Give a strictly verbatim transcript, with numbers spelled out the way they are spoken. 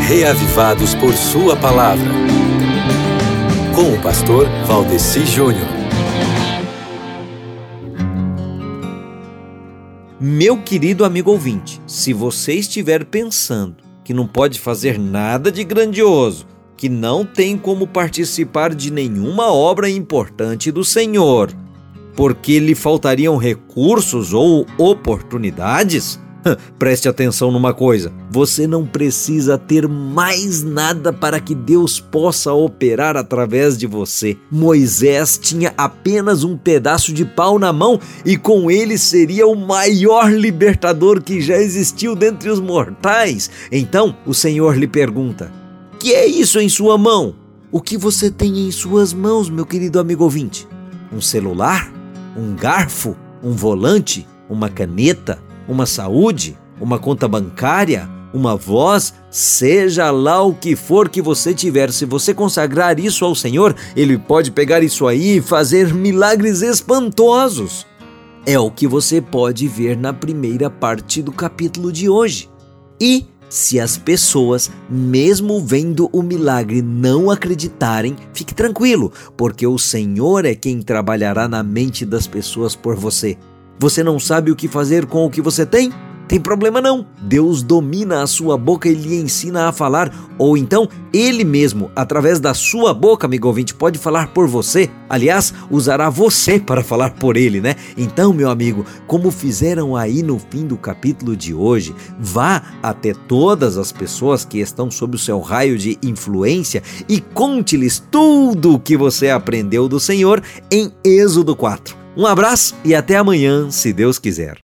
reavivados por sua palavra. Com o pastor Valdeci Júnior. Meu querido amigo ouvinte, se você estiver pensando que não pode fazer nada de grandioso, que não tem como participar de nenhuma obra importante do Senhor, porque lhe faltariam recursos ou oportunidades, preste atenção numa coisa: você não precisa ter mais nada para que Deus possa operar através de você. Moisés tinha apenas um pedaço de pau na mão e com ele seria o maior libertador que já existiu dentre os mortais. Então o Senhor lhe pergunta: que é isso em sua mão? O que você tem em suas mãos, meu querido amigo ouvinte? Um celular? Um garfo? Um volante? Uma caneta? Uma saúde, uma conta bancária, uma voz, seja lá o que for que você tiver, se você consagrar isso ao Senhor, Ele pode pegar isso aí e fazer milagres espantosos. É o que você pode ver na primeira parte do capítulo de hoje. E se as pessoas, mesmo vendo o milagre, não acreditarem, fique tranquilo, porque o Senhor é quem trabalhará na mente das pessoas por você. Você não sabe o que fazer com o que você tem? Tem problema não. Deus domina a sua boca e lhe ensina a falar. Ou então, Ele mesmo, através da sua boca, amigo ouvinte, pode falar por você. Aliás, usará você para falar por Ele, né? Então, meu amigo, como fizeram aí no fim do capítulo de hoje, vá até todas as pessoas que estão sob o seu raio de influência e conte-lhes tudo o que você aprendeu do Senhor em Êxodo quatro. Um abraço e até amanhã, se Deus quiser.